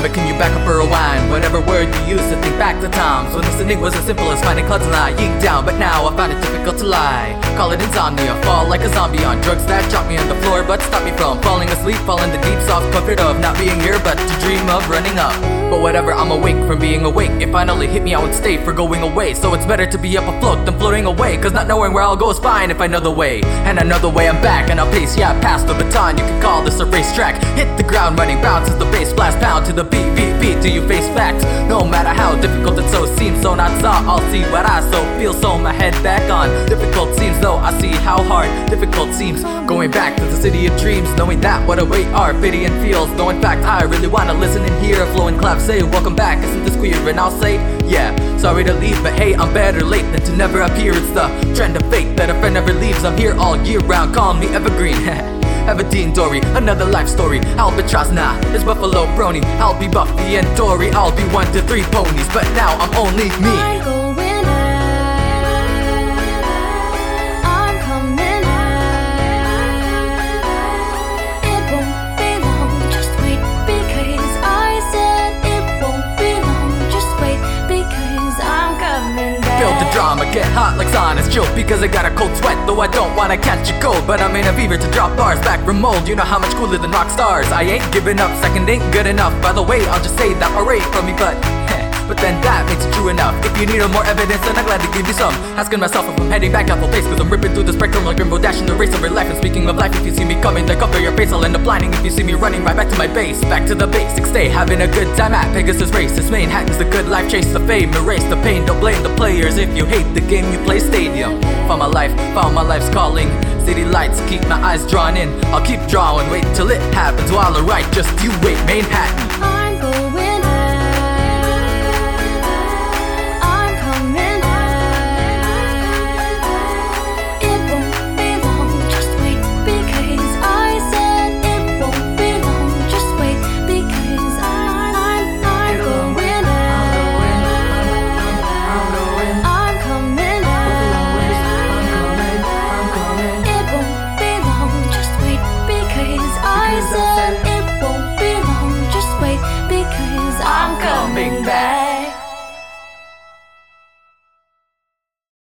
it, can you back up or rewind? Whatever word you used to think back to times when listening was as simple as finding clouds and lying down. But now I find it difficult to lie. Call it insomnia, fall like a zombie on drugs that drop me on the floor but stop me from falling asleep. Fall in the deep soft comfort of not being here but to dream of running up. But whatever, I'm awake from being awake. It finally hit me, I would stay for going away. So it's better to be up afloat than floating away, cause not knowing where I'll go is fine if I know the way. And I know the way, I'm back and I'll pace, yeah, pass the baton. You can call this a racetrack. Hit the ground running, bounces the bass, blast pound to the beat, beat till you face facts. No matter how difficult it so seems, so not saw, I'll see what I so feel. So my head back on. Difficult seems though I see how hard difficult seems. Going back to the city of dreams, knowing that what await are pity and feels. Though in fact I really wanna listen and hear a flowing clap say welcome back, isn't this queer? And I'll say yeah, sorry to leave, but hey, I'm better late than to never appear. It's the trend of fate that a friend never leaves. I'm here all year round, call me evergreen. Everdeen Dory, another life story. Albatross, nah, it's Buffalo Brony. I'll be Buffy and Dory, I'll be 1 to 3 ponies. But now I'm only me. Build the drama, get hot like Sauna's chill because I got a cold sweat, though I don't wanna catch a cold. But I'm in a fever to drop bars back from mold. You know how much cooler than rock stars. I ain't giving up, second ain't good enough. By the way, I'll just say that alright from me, but then that makes it true enough. If you need more evidence, then I'm glad to give you some. Asking myself if I'm heading back at full pace, cause I'm ripping through the spectrum like Rainbow Dash in the race over life. And speaking of life, if you see me coming, then cover your face. I'll end up blinding if you see me running right back to my base. Back to the basics, stay having a good time at Pegasus Race. This Manhattan's the good life, chase the fame, erase the pain. Don't blame the players if you hate the game you play stadium. Found my life's calling. City lights keep my eyes drawn in. I'll keep drawing, wait till it happens while I write. Just you wait, Manhattan.